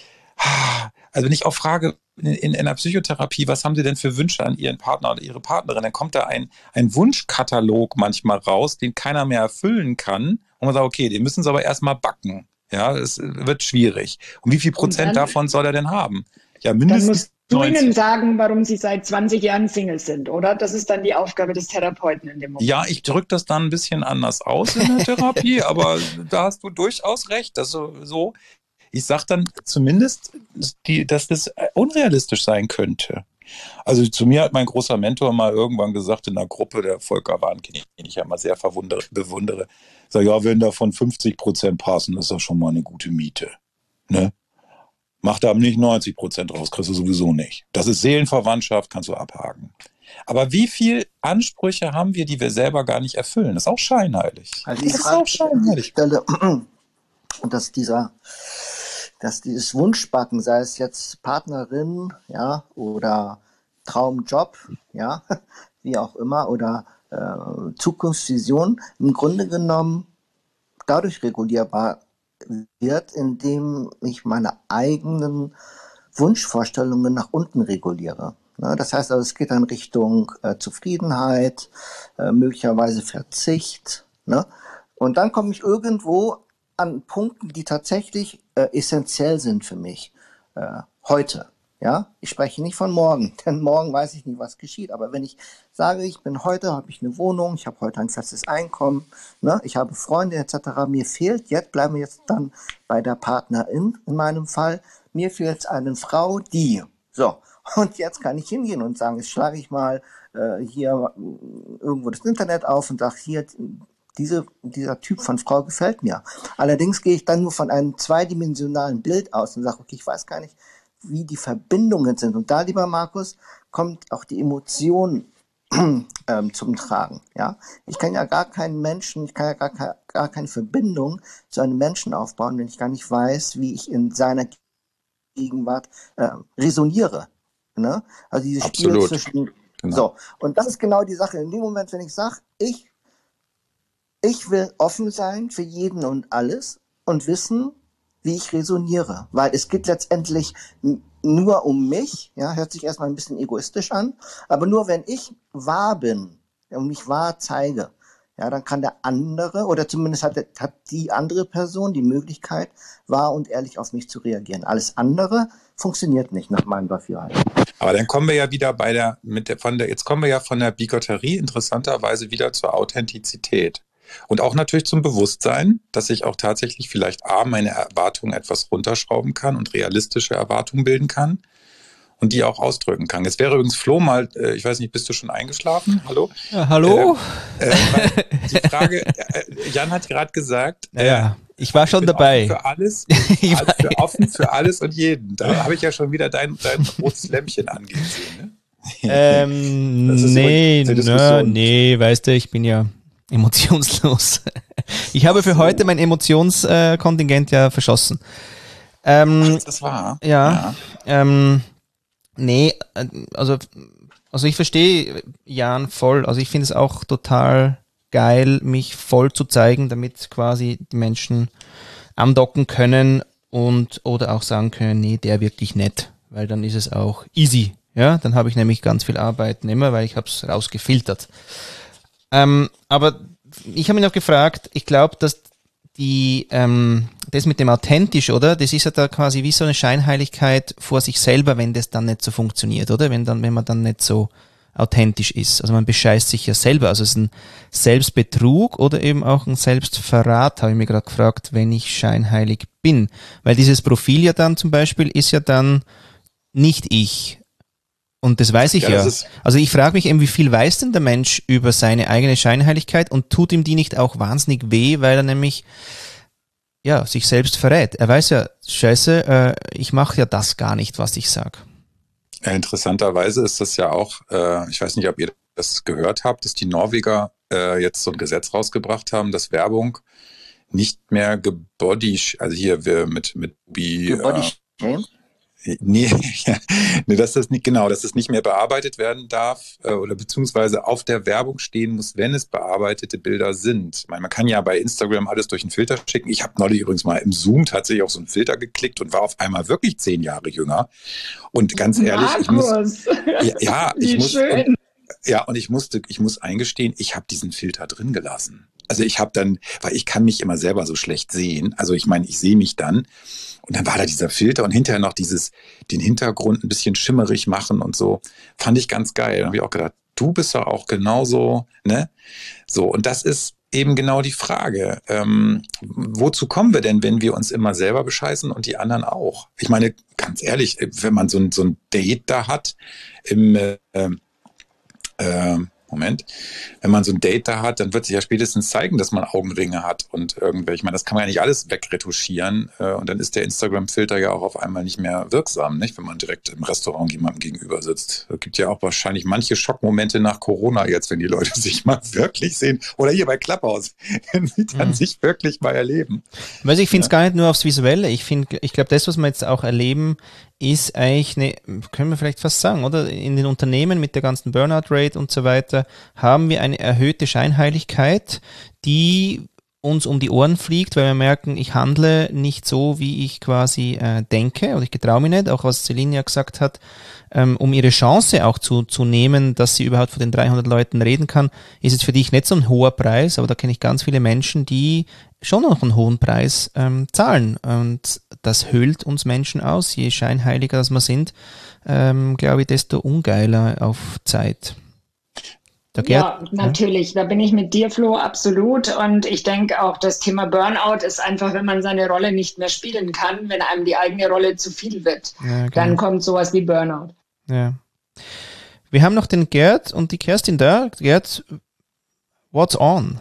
ah, also wenn ich auch frage in, in einer Psychotherapie, was haben Sie denn für Wünsche an Ihren Partner oder Ihre Partnerin, dann kommt da ein, ein Wunschkatalog manchmal raus, den keiner mehr erfüllen kann und man sagt, okay, den müssen Sie aber erstmal backen. Ja, es wird schwierig. Und wie viel Prozent dann, davon soll er denn haben? Ja, mindestens du ihnen sagen, warum sie seit zwanzig Jahren Single sind, oder? Das ist dann die Aufgabe des Therapeuten in dem Moment. Ja, ich drücke das dann ein bisschen anders aus in der Therapie, aber da hast du durchaus recht. Dass so, ich sage dann zumindest, die, dass das unrealistisch sein könnte. Also zu mir hat mein großer Mentor mal irgendwann gesagt in einer Gruppe, der Volker Warnke, den ich ja mal sehr verwundere, bewundere, sag, ja, wenn davon fünfzig Prozent passen, ist das schon mal eine gute Miete. Ne? Mach da nicht neunzig Prozent raus, kriegst du sowieso nicht. Das ist Seelenverwandtschaft, kannst du abhaken. Aber wie viel Ansprüche haben wir, die wir selber gar nicht erfüllen? Das ist auch scheinheilig. Also das ist auch scheinheilig. Stelle, dass dieser, dass dieses Wunschbacken, sei es jetzt Partnerin, ja, oder Traumjob, ja, wie auch immer, oder äh, Zukunftsvision, im Grunde genommen dadurch regulierbar wird, indem ich meine eigenen Wunschvorstellungen nach unten reguliere. Ne? Das heißt also, es geht dann Richtung äh, Zufriedenheit, äh, möglicherweise Verzicht. Ne? Und dann komme ich irgendwo an Punkten, die tatsächlich äh, essentiell sind für mich äh, heute. Ja, ich spreche nicht von morgen, denn morgen weiß ich nicht, was geschieht. Aber wenn ich sage, ich bin heute, habe ich eine Wohnung, ich habe heute ein festes Einkommen, ne, ich habe Freunde et cetera. Mir fehlt jetzt, bleiben wir jetzt dann bei der Partnerin in meinem Fall, mir fehlt eine Frau, die. So, und jetzt kann ich hingehen und sagen, jetzt schlage ich mal äh, hier irgendwo das Internet auf und sage, hier, diese, dieser Typ von Frau gefällt mir. Allerdings gehe ich dann nur von einem zweidimensionalen Bild aus und sage, okay, ich weiß gar nicht, wie die Verbindungen sind. Und da, lieber Markus, kommt auch die Emotion ähm, zum Tragen. Ja? Ich kann ja gar keinen Menschen, ich kann ja gar, gar keine Verbindung zu einem Menschen aufbauen, wenn ich gar nicht weiß, wie ich in seiner Gegenwart äh, resoniere. Ne? Also dieses Spiel zwischen... Genau. So, und das ist genau die Sache. In dem Moment, wenn ich sage, ich, ich will offen sein für jeden und alles und wissen, wie ich resoniere, weil es geht letztendlich nur um mich, ja, hört sich erstmal ein bisschen egoistisch an, aber nur wenn ich wahr bin und mich wahr zeige, ja, dann kann der andere oder zumindest hat, der, hat die andere Person die Möglichkeit, wahr und ehrlich auf mich zu reagieren. Alles andere funktioniert nicht nach meinem Dafürhalten. Aber dann kommen wir ja wieder bei der, mit der, von der, jetzt kommen wir ja von der Bigotterie interessanterweise wieder zur Authentizität. Und auch natürlich zum Bewusstsein, dass ich auch tatsächlich vielleicht A, meine Erwartungen etwas runterschrauben kann und realistische Erwartungen bilden kann und die auch ausdrücken kann. Jetzt wäre übrigens Flo mal, äh, ich weiß nicht, bist du schon eingeschlafen? Hallo? Ja, hallo? Äh, äh, die Frage, äh, Jan hat gerade gesagt, äh, ja, ich war schon ich bin dabei. Offen für alles, also für offen für alles und jeden. Da habe ich ja schon wieder dein, dein rotes Lämpchen angehen sehen. Ne? Ähm, nee, nö, nee, weißt du, ich bin ja emotionslos. Ich habe für so. heute mein Emotionskontingent äh, ja verschossen. Ähm, Ach, das war. Ja. ja. Ähm, nee, also, also ich verstehe Jan voll. Also ich finde es auch total geil, mich voll zu zeigen, damit quasi die Menschen andocken können und oder auch sagen können, nee, der wirklich nett, weil dann ist es auch easy. Ja, dann habe ich nämlich ganz viel Arbeit nicht mehr, weil ich habe es rausgefiltert. Ähm, aber ich habe mich noch gefragt, ich glaube, dass die ähm, das mit dem authentisch, oder? Das ist ja da quasi wie so eine Scheinheiligkeit vor sich selber, wenn das dann nicht so funktioniert, oder? Wenn dann, wenn man dann nicht so authentisch ist. Also man bescheißt sich ja selber. Also es ist ein Selbstbetrug oder eben auch ein Selbstverrat, habe ich mir gerade gefragt, wenn ich scheinheilig bin. Weil dieses Profil ja dann zum Beispiel ist ja dann nicht ich. Und das weiß ich ja. ja. Also ich frage mich eben, wie viel weiß denn der Mensch über seine eigene Scheinheiligkeit und tut ihm die nicht auch wahnsinnig weh, weil er nämlich ja sich selbst verrät. Er weiß ja, scheiße, äh, ich mache ja das gar nicht, was ich sage. Ja, interessanterweise ist das ja auch, äh, ich weiß nicht, ob ihr das gehört habt, dass die Norweger äh, jetzt so ein Gesetz rausgebracht haben, dass Werbung nicht mehr gebody, also hier wir mit mit Bi, Gebody äh, Nee, ja, nee, dass das nicht, genau, dass das nicht mehr bearbeitet werden darf äh, oder beziehungsweise auf der Werbung stehen muss, wenn es bearbeitete Bilder sind. Ich meine, man kann ja bei Instagram alles durch einen Filter schicken. Ich habe neulich übrigens mal im Zoom tatsächlich auf so einen Filter geklickt und war auf einmal wirklich zehn Jahre jünger. Und ganz ehrlich, ich muss, ja, ja ich muss, und, ja, und ich musste, ich muss eingestehen, ich habe diesen Filter drin gelassen. Also ich habe dann, weil ich kann mich immer selber so schlecht sehen. Also ich meine, ich sehe mich dann. Und dann war da dieser Filter und hinterher noch dieses, den Hintergrund ein bisschen schimmerig machen und so. Fand ich ganz geil. Dann habe ich auch gedacht, du bist doch auch genauso, ne? So, und das ist eben genau die Frage. Ähm, wozu kommen wir denn, wenn wir uns immer selber bescheißen und die anderen auch? Ich meine, ganz ehrlich, wenn man so ein, so ein Date da hat, im, äh, äh, Moment, wenn man so ein Date da hat, dann wird sich ja spätestens zeigen, dass man Augenringe hat und irgendwelche, ich meine, das kann man ja nicht alles wegretuschieren äh, und dann ist der Instagram-Filter ja auch auf einmal nicht mehr wirksam, nicht, wenn man direkt im Restaurant jemandem gegenüber sitzt. Es gibt ja auch wahrscheinlich manche Schockmomente nach Corona jetzt, wenn die Leute sich mal wirklich sehen oder hier bei Clubhouse, wenn sie dann mhm. sich wirklich mal erleben. Also ich finde es ja. gar nicht nur aufs Visuelle, ich finde, ich glaube, das, was wir jetzt auch erleben, ist eigentlich eine, können wir vielleicht fast sagen, oder? In den Unternehmen mit der ganzen Burnout-Rate und so weiter haben wir eine erhöhte Scheinheiligkeit, die uns um die Ohren fliegt, weil wir merken, ich handle nicht so, wie ich quasi äh, denke oder ich getraue mich nicht, auch was Celine ja gesagt hat, ähm, um ihre Chance auch zu, zu nehmen, dass sie überhaupt vor den dreihundert Leuten reden kann, ist es für dich nicht so ein hoher Preis, aber da kenne ich ganz viele Menschen, die schon noch einen hohen Preis ähm, zahlen und das höhlt uns Menschen aus. Je scheinheiliger das wir sind, ähm, glaube ich, desto ungeiler auf Zeit. Da ja, Gerd, natürlich. Ja? Da bin ich mit dir, Flo, absolut. Und ich denke auch, das Thema Burnout ist einfach, wenn man seine Rolle nicht mehr spielen kann, wenn einem die eigene Rolle zu viel wird. Ja, genau. Dann kommt sowas wie Burnout. Ja. Wir haben noch den Gerd und die Kerstin da. Gerd, what's on?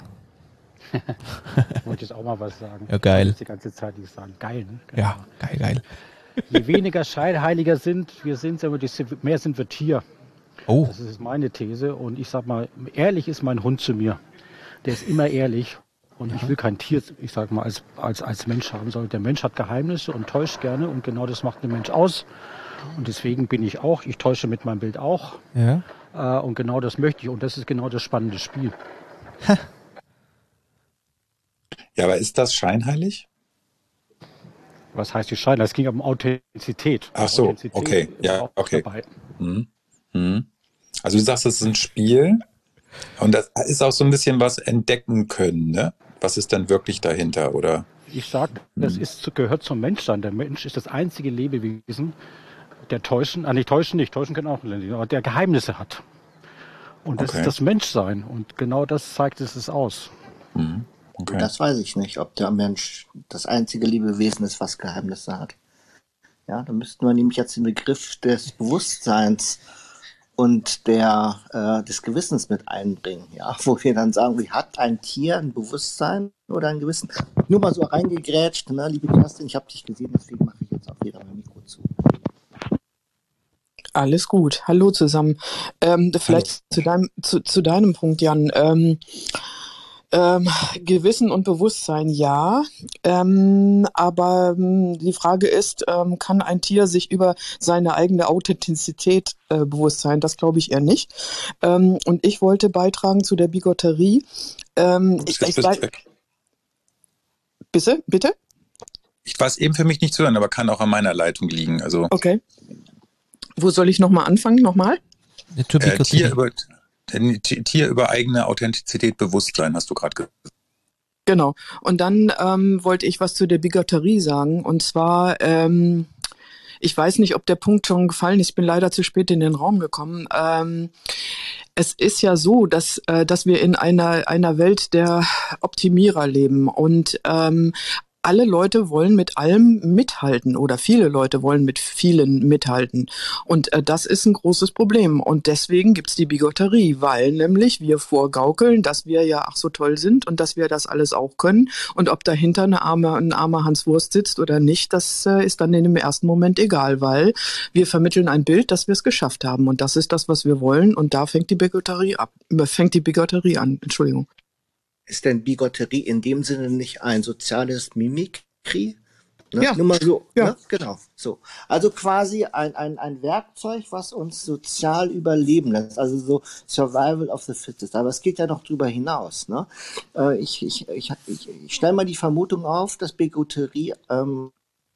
Ich wollte jetzt auch mal was sagen. Ja, geil. Die ganze Zeit nicht sagen. Geil, ne? Geil. Ja, geil, geil. Je weniger Scheinheiliger sind, wir sind, desto mehr sind wir Tier. Oh. Das ist meine These. Und ich sag mal, ehrlich ist mein Hund zu mir. Der ist immer ehrlich. Und ja. ich will kein Tier, ich sag mal, als, als, als Mensch haben soll. Der Mensch hat Geheimnisse und täuscht gerne. Und genau das macht den Mensch aus. Und deswegen bin ich auch, ich täusche mit meinem Bild auch. Ja. Äh, und genau das möchte ich. Und das ist genau das spannende Spiel. Ha. Ja, aber ist das scheinheilig? Was heißt die Scheinheiligkeit? Es ging um Authentizität. Ach so, Authentizität okay, ja, okay. Hm. Hm. Also du sagst, es ist ein Spiel und das ist auch so ein bisschen was entdecken können, ne? Was ist denn wirklich dahinter, oder? Ich sag, das ist, gehört zum Menschsein. Der Mensch ist das einzige Lebewesen, der täuschen, ah, nicht täuschen nicht, täuschen können auch, aber der Geheimnisse hat. Und das okay. ist das Menschsein. Und genau das zeigt es aus. Hm. Okay. Das weiß ich nicht, ob der Mensch das einzige Lebewesen ist, was Geheimnisse hat. Ja, da müssten wir nämlich jetzt den Begriff des Bewusstseins und der, äh, des Gewissens mit einbringen, ja, wo wir dann sagen, wie hat ein Tier ein Bewusstsein oder ein Gewissen? Nur mal so reingegrätscht, ne, liebe Kerstin, ich habe dich gesehen, deswegen mache ich jetzt auch wieder mein Mikro zu. Alles gut. Hallo zusammen. Ähm, vielleicht Hallo. Zu, deinem, zu, zu deinem Punkt, Jan. Ähm, Ähm, Gewissen und Bewusstsein, ja. Ähm, aber ähm, die Frage ist, ähm, kann ein Tier sich über seine eigene Authentizität äh, bewusst sein? Das glaube ich eher nicht. Ähm, und ich wollte beitragen zu der Bigotterie. Ähm, ich, ich, ich, bitte, bitte? Ich war es eben für mich nicht zu hören, aber kann auch an meiner Leitung liegen. Also, okay. Wo soll ich nochmal anfangen? Nochmal? Äh, Tier, über, Tier über eigene Authentizität, Bewusstsein, hast du gerade gesagt. Genau. Und dann ähm, wollte ich was zu der Bigotterie sagen. Und zwar, ähm, ich weiß nicht, ob der Punkt schon gefallen ist. Ich bin leider zu spät in den Raum gekommen. Ähm, es ist ja so, dass, äh, dass wir in einer, einer Welt der Optimierer leben. Und ähm, alle Leute wollen mit allem mithalten oder viele Leute wollen mit vielen mithalten. Und äh, das ist ein großes Problem. Und deswegen gibt's die Bigotterie, weil nämlich wir vorgaukeln, dass wir ja ach so toll sind und dass wir das alles auch können. Und ob dahinter eine arme, ein armer Hans Wurst sitzt oder nicht, das äh, ist dann in dem ersten Moment egal, weil wir vermitteln ein Bild, dass wir es geschafft haben. Und das ist das, was wir wollen. Und da fängt die Bigotterie ab. Fängt die Bigotterie an. Entschuldigung. Ist denn Bigotterie in dem Sinne nicht ein soziales Mimikry? Ne? Ja. Nur mal so, ja. Ne? Genau. So. Also quasi ein, ein, ein Werkzeug, was uns sozial überleben lässt. Also so Survival of the Fittest. Aber es geht ja noch drüber hinaus. Ne? Äh, ich ich, ich, ich, ich stelle mal die Vermutung auf, dass Bigotterie ähm,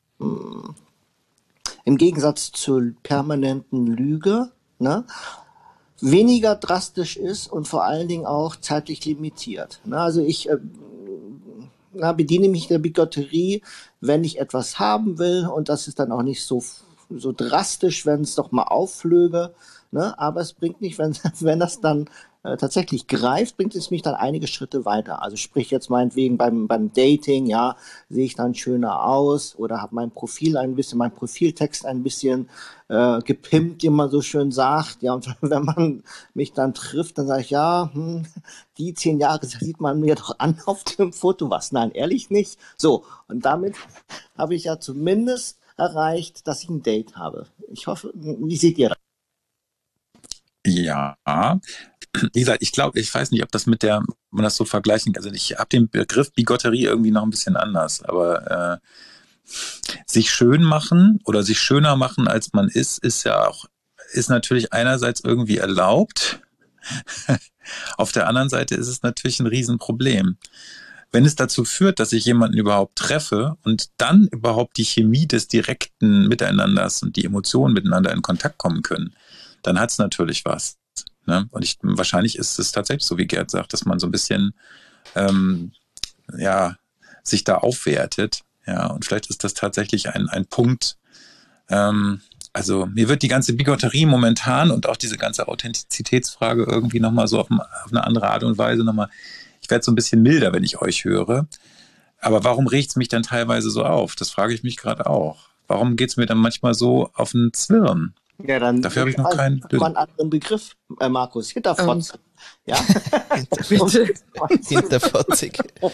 im Gegensatz zur permanenten Lüge, ne, weniger drastisch ist und vor allen Dingen auch zeitlich limitiert. Na, also ich äh, na, bediene mich der Bigotterie, wenn ich etwas haben will, und das ist dann auch nicht so, so drastisch, wenn es doch mal aufflöge, ne? Aber es bringt mich, wenn, wenn das dann äh, tatsächlich greift, bringt es mich dann einige Schritte weiter. Also sprich jetzt meinetwegen beim, beim Dating, ja, sehe ich dann schöner aus oder habe mein Profil ein bisschen, mein Profiltext ein bisschen äh, gepimpt, wie man so schön sagt. Ja, und wenn man mich dann trifft, dann sage ich, ja, hm, die zehn Jahre sieht man mir doch an auf dem Foto. Was? Nein, ehrlich nicht. So, und damit habe ich ja zumindest erreicht, dass ich ein Date habe. Ich hoffe, wie seht ihr das? Ja, wie gesagt, ich glaube, ich weiß nicht, ob das mit der, man das so vergleichen kann. Also ich habe den Begriff Bigotterie irgendwie noch ein bisschen anders, aber äh, sich schön machen oder sich schöner machen, als man ist, ist ja auch, ist natürlich einerseits irgendwie erlaubt. Auf der anderen Seite ist es natürlich ein Riesenproblem. Wenn es dazu führt, dass ich jemanden überhaupt treffe und dann überhaupt die Chemie des direkten Miteinanders und die Emotionen miteinander in Kontakt kommen können, dann hat es natürlich was. Ne? Und ich, wahrscheinlich ist es tatsächlich so, wie Gerd sagt, dass man so ein bisschen ähm, ja, sich da aufwertet. Ja, und vielleicht ist das tatsächlich ein, ein Punkt. Ähm, also mir wird die ganze Bigotterie momentan und auch diese ganze Authentizitätsfrage irgendwie nochmal so auf, auf eine andere Art und Weise nochmal, ich werde so ein bisschen milder, wenn ich euch höre. Aber warum regt es mich dann teilweise so auf? Das frage ich mich gerade auch. Warum geht es mir dann manchmal so auf den Zwirn? Ja, dann Dafür habe ich noch keinen mal einen anderen Begriff, äh, Markus. Hinterfotzig. Ähm. Ja. Hinterfotzig.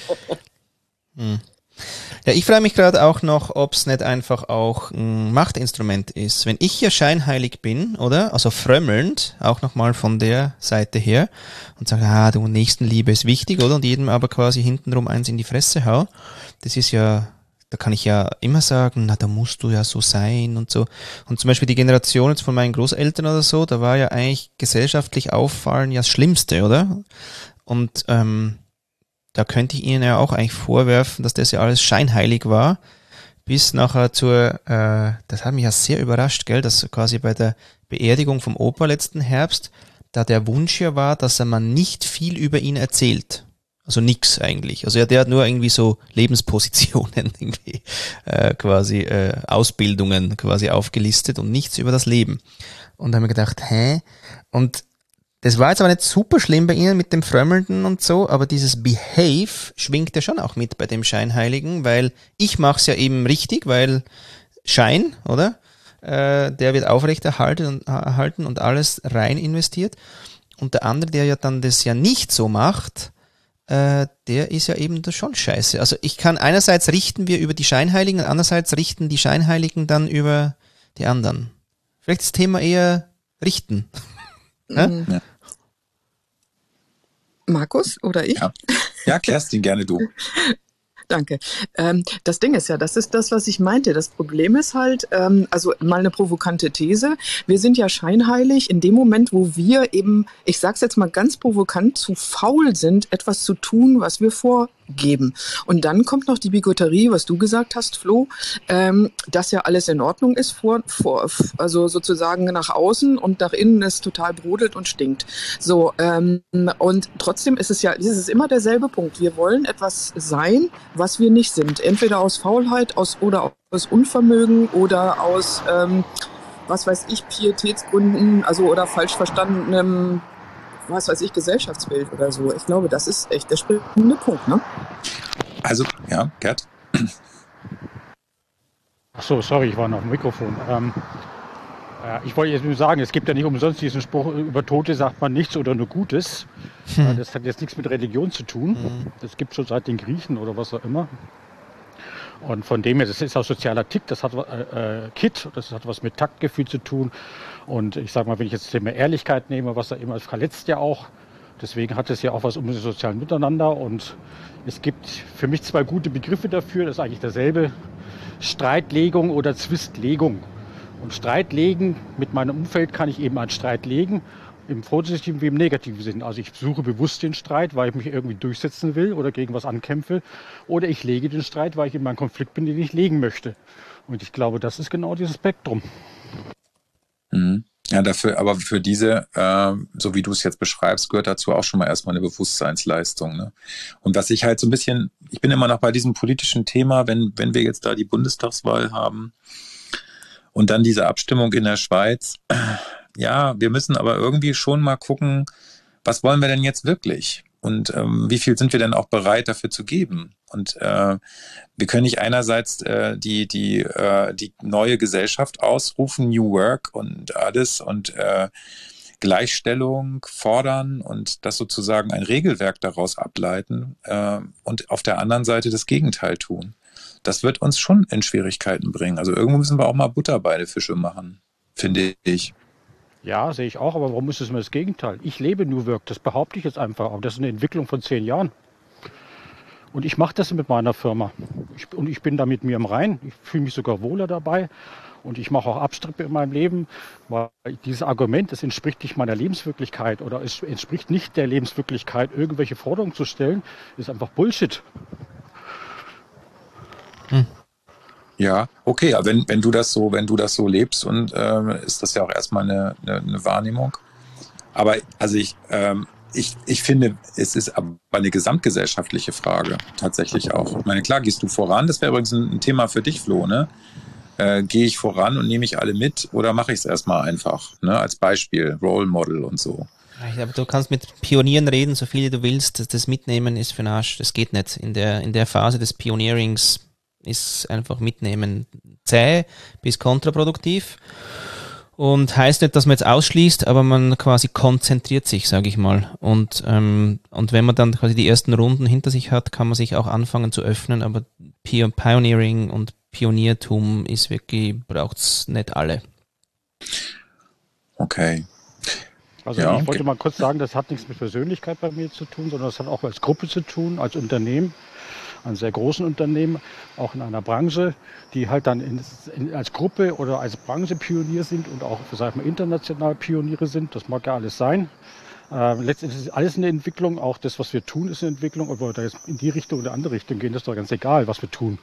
Hm. Ja, ich frage mich gerade auch noch, ob es nicht einfach auch ein Machtinstrument ist. Wenn ich ja scheinheilig bin, oder? Also frömmelnd, auch nochmal von der Seite her, und sage, ah, du, Nächstenliebe ist wichtig, oder? Und jedem aber quasi hintenrum eins in die Fresse hau. Das ist ja, da kann ich ja immer sagen, na, da musst du ja so sein und so. Und zum Beispiel die Generation jetzt von meinen Großeltern oder so, da war ja eigentlich gesellschaftlich auffallen ja das Schlimmste, oder? Und ähm, da könnte ich ihnen ja auch eigentlich vorwerfen, dass das ja alles scheinheilig war, bis nachher zur, äh, das hat mich ja sehr überrascht, gell, dass quasi bei der Beerdigung vom Opa letzten Herbst, da der Wunsch ja war, dass er man nicht viel über ihn erzählt. Also nix eigentlich. Also ja, der hat nur irgendwie so Lebenspositionen, irgendwie äh, quasi äh, Ausbildungen quasi aufgelistet und nichts über das Leben. Und da haben wir gedacht, hä? Und das war jetzt aber nicht super schlimm bei ihnen mit dem Frömmelnden und so, aber dieses Behave schwingt ja schon auch mit bei dem Scheinheiligen, weil ich mach's ja eben richtig, weil Schein, oder? Äh, der wird aufrechterhalten und, erhalten und alles rein investiert. Und der andere, der ja dann das ja nicht so macht, äh, der ist ja eben das schon scheiße. Also ich kann einerseits richten wir über die Scheinheiligen und andererseits richten die Scheinheiligen dann über die anderen. Vielleicht das Thema eher richten. Mhm. Ja? Markus oder ich? Ja. Ja, Kerstin, gerne du. Danke. Ähm, das Ding ist ja, das ist das, was ich meinte. Das Problem ist halt, ähm, also mal eine provokante These. Wir sind ja scheinheilig in dem Moment, wo wir eben, ich sag's jetzt mal ganz provokant, zu faul sind, etwas zu tun, was wir vorgeben. Und dann kommt noch die Bigotterie, was du gesagt hast, Flo, ähm, dass ja alles in Ordnung ist, vor, vor, also sozusagen nach außen und nach innen es total brodelt und stinkt. So, ähm, und trotzdem ist es ja, es ist immer derselbe Punkt. Wir wollen etwas sein, was wir nicht sind. Entweder aus Faulheit aus, oder aus Unvermögen oder aus, ähm, was weiß ich, Pietätsgründen, also oder falsch verstandenem, was weiß ich, Gesellschaftsbild oder so. Ich glaube, das ist echt der springende Punkt, ne? Also, ja, Gerd? Ach so, sorry, ich war noch am Mikrofon. Ähm, äh, ich wollte jetzt nur sagen, es gibt ja nicht umsonst diesen Spruch, über Tote sagt man nichts oder nur Gutes. Hm. Äh, das hat jetzt nichts mit Religion zu tun. Hm. Das gibt es schon seit den Griechen oder was auch immer. Und von dem her, das ist auch sozialer Tick, das hat äh, Kit, das hat was mit Taktgefühl zu tun. Und ich sage mal, wenn ich jetzt das Thema Ehrlichkeit nehme, was da immer verletzt ja auch. Deswegen hat es ja auch was um das soziale Miteinander. Und es gibt für mich zwei gute Begriffe dafür, das ist eigentlich dasselbe. Streitlegung oder Zwistlegung. Und Streitlegen mit meinem Umfeld kann ich eben einen Streit legen, im positiven wie im negativen Sinn. Also ich suche bewusst den Streit, weil ich mich irgendwie durchsetzen will oder gegen was ankämpfe. Oder ich lege den Streit, weil ich in meinem Konflikt bin, den ich legen möchte. Und ich glaube, das ist genau dieses Spektrum. Mhm. Ja, dafür, aber für diese, äh, so wie du es jetzt beschreibst, gehört dazu auch schon mal erstmal eine Bewusstseinsleistung. Ne? Und was ich halt so ein bisschen, ich bin immer noch bei diesem politischen Thema, wenn, wenn wir jetzt da die Bundestagswahl haben und dann diese Abstimmung in der Schweiz, ja, wir müssen aber irgendwie schon mal gucken, was wollen wir denn jetzt wirklich? Und ähm, wie viel sind wir denn auch bereit dafür zu geben? Und äh, wir können nicht einerseits äh, die, die, äh, die neue Gesellschaft ausrufen, New Work und alles und äh, Gleichstellung fordern und das sozusagen ein Regelwerk daraus ableiten äh, und auf der anderen Seite das Gegenteil tun. Das wird uns schon in Schwierigkeiten bringen. Also irgendwo müssen wir auch mal Butter bei den Fische machen, finde ich. Ja, sehe ich auch, aber warum ist es immer das Gegenteil? Ich lebe New Work, das behaupte ich jetzt einfach, aber das ist eine Entwicklung von zehn Jahren. Und ich mache das mit meiner Firma. Ich, und ich bin da mit mir im Reinen, ich fühle mich sogar wohler dabei und ich mache auch Abstriche in meinem Leben, weil dieses Argument, es entspricht nicht meiner Lebenswirklichkeit oder es entspricht nicht der Lebenswirklichkeit, irgendwelche Forderungen zu stellen, ist einfach Bullshit. Hm. Ja, okay, aber wenn, wenn du das so, wenn du das so lebst und ähm, ist das ja auch erstmal eine, eine, eine Wahrnehmung. Aber also ich, ähm, ich, ich finde, es ist aber eine gesamtgesellschaftliche Frage tatsächlich auch. Ich meine, klar, gehst du voran, das wäre übrigens ein Thema für dich, Flo, ne? Äh, gehe ich voran und nehme ich alle mit oder mache ich es erstmal einfach, ne? Als Beispiel, Role Model und so. Aber du kannst mit Pionieren reden, so viel du willst, das Mitnehmen ist für den Arsch, das geht nicht. In der, in der Phase des Pionierings ist einfach Mitnehmen zäh bis kontraproduktiv und heißt nicht, dass man jetzt ausschließt, aber man quasi konzentriert sich, sage ich mal. Und ähm, und wenn man dann quasi die ersten Runden hinter sich hat, kann man sich auch anfangen zu öffnen, aber Pioneering und Pioniertum ist wirklich, braucht's nicht alle. Okay. Also ja, ich okay. wollte mal kurz sagen, das hat nichts mit Persönlichkeit bei mir zu tun, sondern das hat auch als Gruppe zu tun, als Unternehmen. Ein sehr großen Unternehmen, auch in einer Branche, die halt dann in, in, als Gruppe oder als Branche Pionier sind und auch, sag ich mal, international Pioniere sind. Das mag ja alles sein. Äh, letztendlich ist alles eine Entwicklung. Auch das, was wir tun, ist eine Entwicklung. Ob wir da jetzt in die Richtung oder andere Richtung gehen, ist doch ganz egal, was wir tun.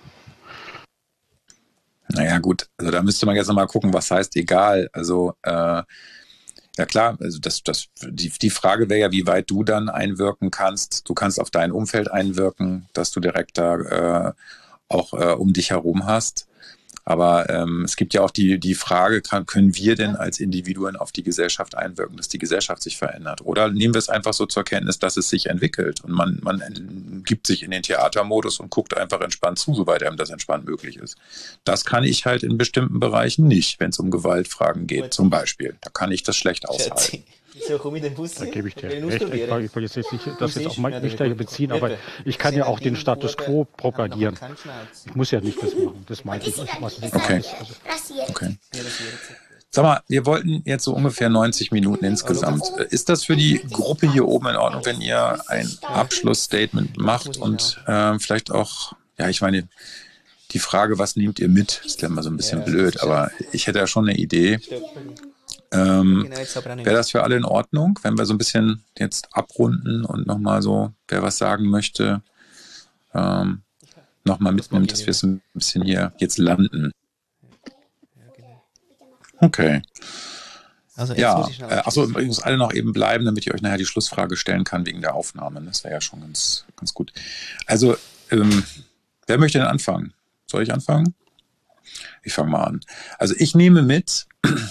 Naja, gut. Also da müsste man jetzt nochmal gucken, was heißt egal. Also äh, ja klar, also das, das, die, die Frage wäre ja, wie weit du dann einwirken kannst. Du kannst auf dein Umfeld einwirken, dass du direkt da äh, auch äh, um dich herum hast. Aber ähm, es gibt ja auch die, die Frage, kann, können wir denn als Individuen auf die Gesellschaft einwirken, dass die Gesellschaft sich verändert? Oder nehmen wir es einfach so zur Kenntnis, dass es sich entwickelt und man, man gibt sich in den Theatermodus und guckt einfach entspannt zu, soweit einem das entspannt möglich ist. Das kann ich halt in bestimmten Bereichen nicht, wenn es um Gewaltfragen geht, zum Beispiel. Da kann ich das schlecht aushalten. So, komm in den Bus. Da gebe ich dir recht. Ich will jetzt nicht, das jetzt auch nicht daher beziehen, aber ich kann ja auch den Status quo propagieren. Ich muss ja nicht das machen. Das meinte ich. Was nicht okay. ist. Also okay. Sag mal, wir wollten jetzt so ungefähr neunzig Minuten insgesamt. Ist das für die Gruppe hier oben in Ordnung, wenn ihr ein Abschlussstatement macht und äh, vielleicht auch, ja, ich meine, die Frage, was nehmt ihr mit, ist ja immer so ein bisschen blöd, aber ich hätte ja schon eine Idee. Ähm, wäre das für alle in Ordnung, wenn wir so ein bisschen jetzt abrunden und nochmal so, wer was sagen möchte, ähm, nochmal mitnimmt, dass wir es ein bisschen hier jetzt landen. Okay. Also ja, äh, achso, übrigens alle noch eben bleiben, damit ich euch nachher die Schlussfrage stellen kann wegen der Aufnahme. Das wäre ja schon ganz, ganz gut. Also, ähm, wer möchte denn anfangen? Soll ich anfangen? Ich fange mal an. Also ich nehme mit,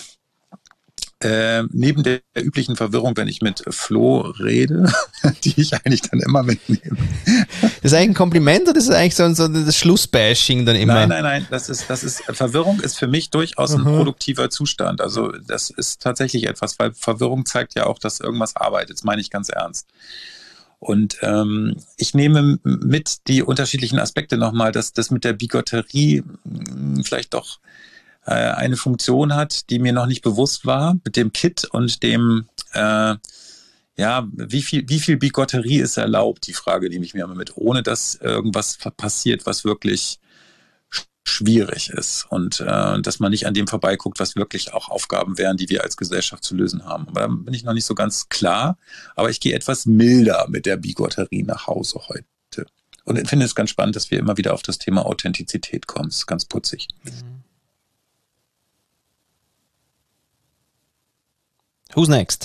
äh, neben der üblichen Verwirrung, wenn ich mit Flo rede, die ich eigentlich dann immer mitnehme. Das ist eigentlich ein Kompliment oder das ist eigentlich so, so das Schlussbashing dann immer? Nein, nein, nein. Das ist, das ist, Verwirrung ist für mich durchaus ein mhm. produktiver Zustand. Also das ist tatsächlich etwas, weil Verwirrung zeigt ja auch, dass irgendwas arbeitet. Das meine ich ganz ernst. Und ähm, ich nehme mit die unterschiedlichen Aspekte nochmal, dass das mit der Bigotterie mh, vielleicht doch äh, eine Funktion hat, die mir noch nicht bewusst war, mit dem Kit und dem, äh, ja, wie viel, wie viel Bigotterie ist erlaubt, die Frage nehme ich mir immer mit, ohne dass irgendwas passiert, was wirklich schwierig ist und äh, dass man nicht an dem vorbeiguckt, was wirklich auch Aufgaben wären, die wir als Gesellschaft zu lösen haben. Aber da bin ich noch nicht so ganz klar, aber ich gehe etwas milder mit der Bigotterie nach Hause heute. Und ich finde es ganz spannend, dass wir immer wieder auf das Thema Authentizität kommen. Das ist ganz putzig. Who's next?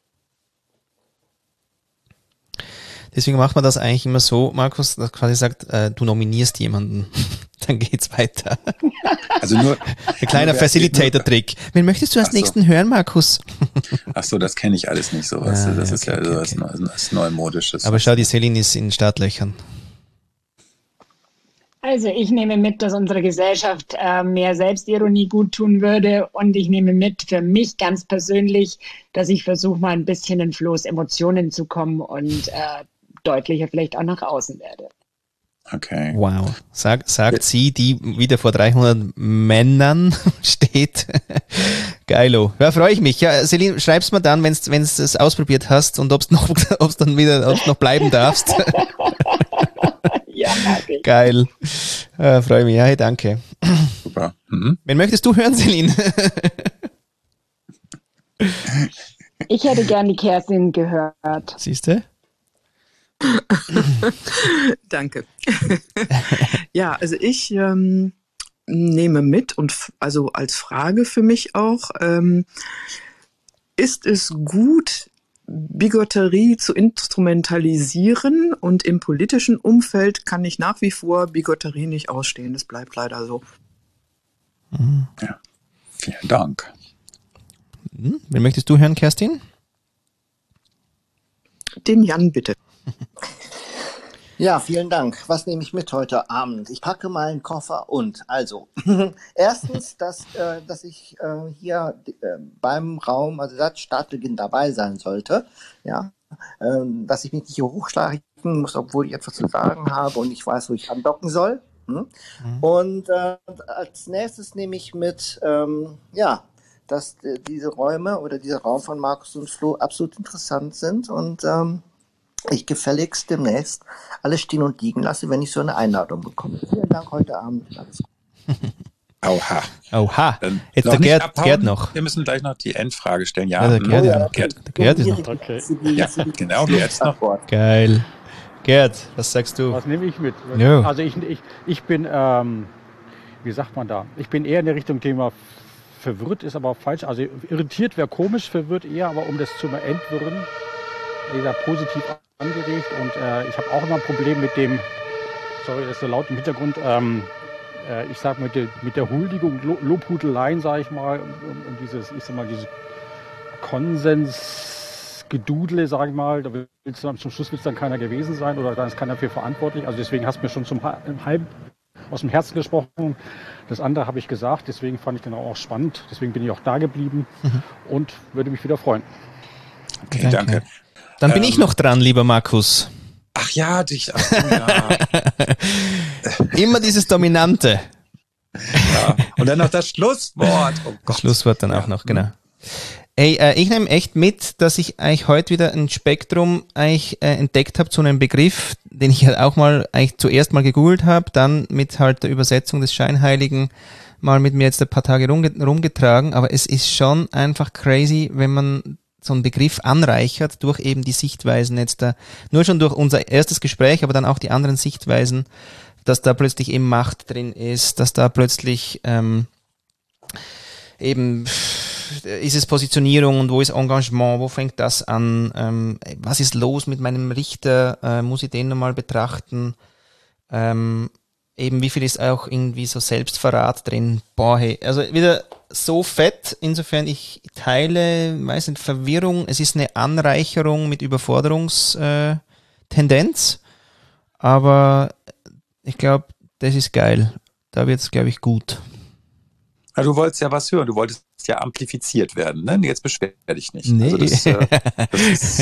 Deswegen macht man das eigentlich immer so, Markus, dass quasi sagt, äh, du nominierst jemanden, dann geht's weiter. Also nur ein kleiner Facilitator-Trick. Wen möchtest du als so. nächsten hören, Markus? Ach so, das kenne ich alles nicht so. Was. Ah, das okay, ist ja okay, was, okay. was Neumodisches. Aber schau, die Celine ist in Startlöchern. Also ich nehme mit, dass unsere Gesellschaft äh, mehr Selbstironie gut tun würde und ich nehme mit für mich ganz persönlich, dass ich versuche mal ein bisschen in Flo's Emotionen zu kommen und äh, deutlicher vielleicht auch nach außen werde. Okay. Wow. Sag, sagt sie, die wieder vor dreihundert Männern steht. Geilo. Ja, freue ich mich. Ja, Celine, schreib's mir dann, wenn du es ausprobiert hast und ob es noch, ob's dann wieder, ob's noch bleiben darfst. Ja, okay. Geil. Äh, freue mich. Ja, hey, danke. Super. Mhm. Wen möchtest du hören, Celine? Ich hätte gern die Kerstin gehört. Siehst du? Danke. Ja, also ich ähm, nehme mit und f- also als Frage für mich auch, ähm, ist es gut, Bigotterie zu instrumentalisieren, und im politischen Umfeld kann ich nach wie vor Bigotterie nicht ausstehen. Das bleibt leider so. Ja. Vielen Dank. Hm? Wen möchtest du hören, Kerstin? Den Jan bitte. Ja, vielen Dank. Was nehme ich mit heute Abend? Ich packe meinen Koffer und also erstens, dass, äh, dass ich äh, hier äh, beim Raum, also seit Startbeginn dabei sein sollte, ja, äh, dass ich mich nicht hier hochschlagen muss, obwohl ich etwas zu sagen habe und ich weiß, wo ich andocken soll. Hm? Mhm. Und äh, als nächstes nehme ich mit, ähm, ja, dass äh, diese Räume oder dieser Raum von Markus und Flo absolut interessant sind und ähm, ich gefälligst demnächst alles stehen und liegen lasse, wenn ich so eine Einladung bekomme. Vielen Dank heute Abend. Alles gut. Oha. Oha. Dann Jetzt noch der nicht Gerd, abhauen. Gerd noch. Wir müssen gleich noch die Endfrage stellen. Ja, Ja, der Gerd mhm. ist noch. Gerd. Der Gerd ist noch. Okay. Ja, genau, Gerd ist noch. Geil. Gerd, was sagst du? Was nehme ich mit? Ja. Also ich, ich, ich bin, ähm, wie sagt man da? Ich bin eher in der Richtung Thema verwirrt, ist aber falsch. Also irritiert wäre komisch, verwirrt eher, aber um das zu entwirren, wie gesagt, positiv angeregt. Und äh, ich habe auch immer ein Problem mit dem, sorry, das ist so laut im Hintergrund, ähm, äh, ich sag mit der, mit der Huldigung, Lo- Lobhudeleien, sage ich mal, und, und dieses, ich sag mal, dieses Konsensgedudle, sage ich mal, da willst du, zum Schluss wird es dann keiner gewesen sein oder dann ist keiner dafür verantwortlich. Also deswegen hast du mir schon zum halb aus dem Herzen gesprochen. Das andere habe ich gesagt, deswegen fand ich den auch spannend. Deswegen bin ich auch da geblieben mhm. und würde mich wieder freuen. Okay, danke. danke. Dann bin ähm, ich noch dran, lieber Markus. Ach ja, dich. Ach, ja. Immer dieses Dominante. Ja, Und dann noch das Schlusswort. Oh Gott. Das Schlusswort dann ja. auch noch, genau. Ey, äh, ich nehme echt mit, dass ich eigentlich heute wieder ein Spektrum eigentlich äh, entdeckt habe zu einem Begriff, den ich halt auch mal eigentlich zuerst mal gegoogelt habe, dann mit halt der Übersetzung des Scheinheiligen mal mit mir jetzt ein paar Tage rumge- rumgetragen, aber es ist schon einfach crazy, wenn man so einen Begriff anreichert durch eben die Sichtweisen jetzt da, nur schon durch unser erstes Gespräch, aber dann auch die anderen Sichtweisen, dass da plötzlich eben Macht drin ist, dass da plötzlich ähm, eben ist es Positionierung und wo ist Engagement, wo fängt das an, ähm, was ist los mit meinem Richter, äh, muss ich den nochmal betrachten, ähm, eben wie viel ist auch irgendwie so Selbstverrat drin, boah hey, also wieder so fett, insofern ich teile, weiß nicht, Verwirrung, es ist eine Anreicherung mit Überforderungstendenz, äh, aber ich glaube, das ist geil, da wird es, glaube ich, gut. Ja, du wolltest ja was hören, du wolltest ja amplifiziert werden, ne? Jetzt beschwer dich nicht. Nee. Also das, äh, das ist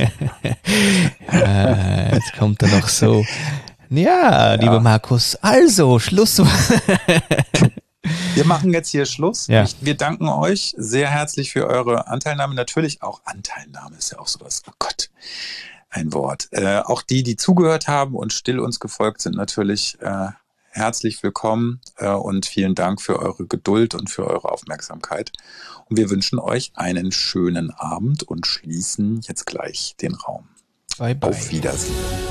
ah, jetzt kommt er noch so. Ja, ja, lieber Markus, also Schlusswort. Wir machen jetzt hier Schluss. Ja. Ich, wir danken euch sehr herzlich für eure Anteilnahme. Natürlich auch Anteilnahme ist ja auch sowas. Oh Gott, ein Wort. Äh, auch die, die zugehört haben und still uns gefolgt sind, natürlich äh, herzlich willkommen äh, und vielen Dank für eure Geduld und für eure Aufmerksamkeit. Und wir wünschen euch einen schönen Abend und schließen jetzt gleich den Raum. Bye bye. Auf Wiedersehen.